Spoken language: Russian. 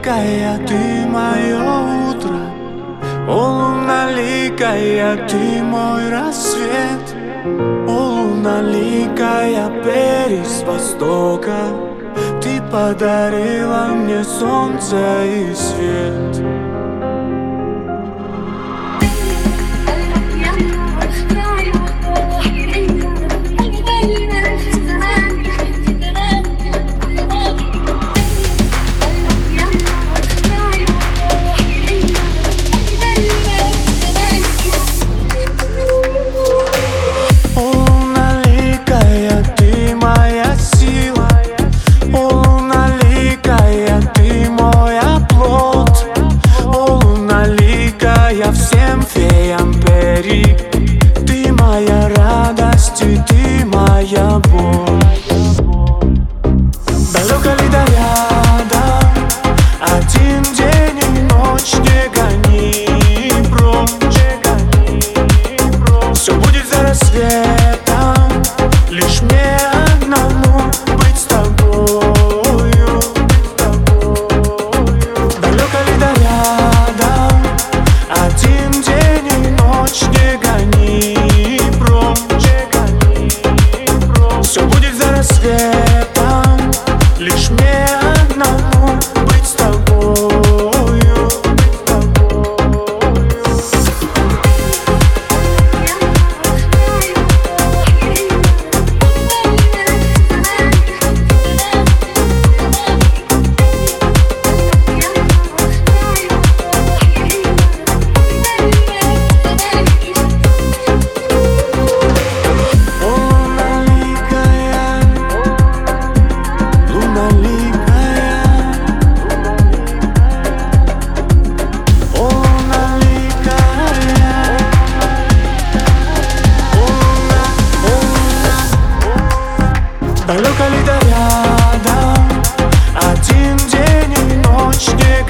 луналикая, ты мое утро. О, луналикая, ты мой рассвет. О, луналикая, перис востока, ты подарила мне солнце и свет. Всем феям пери, ты моя радость и ты моя боль. Далеко ли до рядом, один день и ночь, не гони прочь. Все будет за рассветом, лишь мне одному быть с тобою. Далеко ли до рядом, один день и ночь, не гони прочь. Все будет за рассветом, лишь мне одному быть с тобою. Далеко ли до рядом, один день и ночь, не